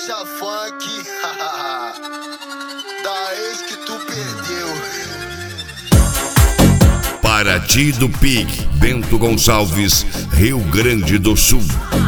Marcha funk da ex que tu perdeu. Paraty do Pig, Bento Gonçalves, Rio Grande do Sul.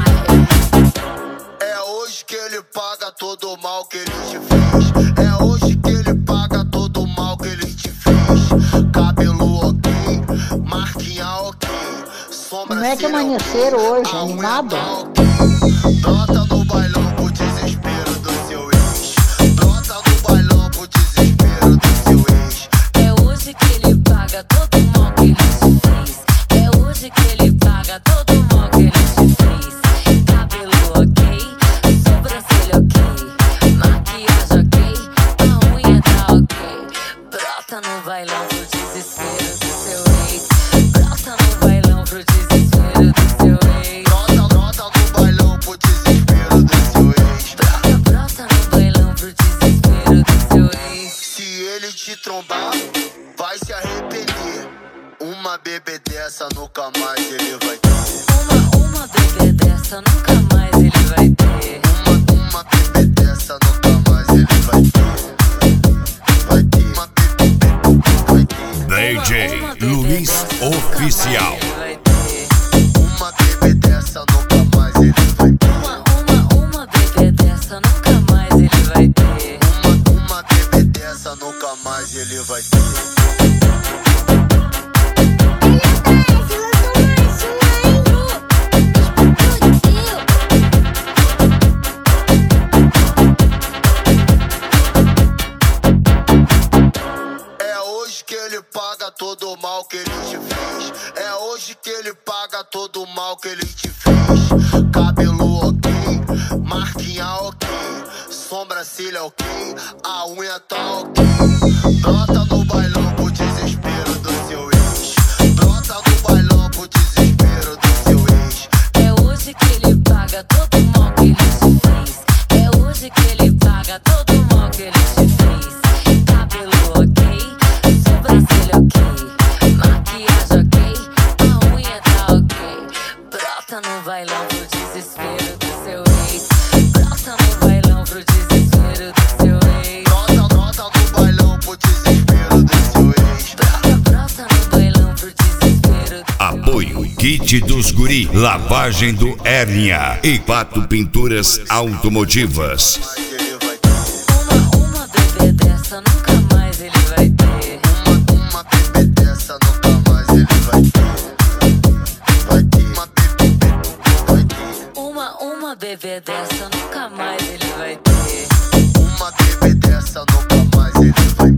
É hoje que ele paga todo o mal que ele te fez. É hoje que ele paga todo o mal que ele te fez. Cabelo ok, marquinha ok. Como é que amanheceram hoje? Animado? Brota no bailão pro desespero do seu ex. Brota no bailão pro desespero do seu ex. É hoje que ele paga todo o mal que ele te fez. É hoje que ele paga todo o mal que ele te fez. Cabelo ok, sobrancelha ok, maquiagem ok, a unha tá ok. Brota no bailão pro desespero do seu ex. Brota no bailão pro desespero do seu ex. Brota no bailão pro desespero do seu ex. Brota no bailão pro desespero do seu ex. Se ele te trombar, vai se arrepender. Uma bebê dessa nunca mais ele vai ter. Uma bebê dessa nunca mais ele vai ter. Uma bebê dessa nunca mais ele vai ter. Vai ter. Uma bebê vai ter. DJ Luiz Oficial. Uma bebê dessa nunca mais ele vai ter. Uma bebê dessa nunca mais ele vai ter. Uma bebê dessa nunca mais ele vai ter. É hoje que ele paga todo o mal que ele te fez. É hoje que ele paga todo o mal que ele te fez. Cabelo ok, marquinha ok, sobrancelha ok, a unha tá ok. Brota no bailão pro desespero do seu ex. Brota no bailão pro desespero do seu ex. É hoje que ele paga todo o mal que ele te fez. É hoje que ele paga todo o mal que ele te fez. Cabelo ok, sobrancelha ok, maquiagem ok, a unha tá ok. Brota no bailão pro desespero do seu ex. Brota no bailão pro desespero do seu ex. Brota no bailão pro desespero do seu ex. Brota no bailão pro desespero do Apoio Kit dos Guri, lavagem do hérnia e Pato Pinturas Automotivas. Mas ele vai ter. Uma bebê dessa nunca mais ele vai ter. Uma bebê dessa nunca mais ele vai ter. Vai ter. Uma bebê vai ter. Uma bebê dessa nunca mais ele vai ter. Uma bebê dessa nunca mais ele vai ter.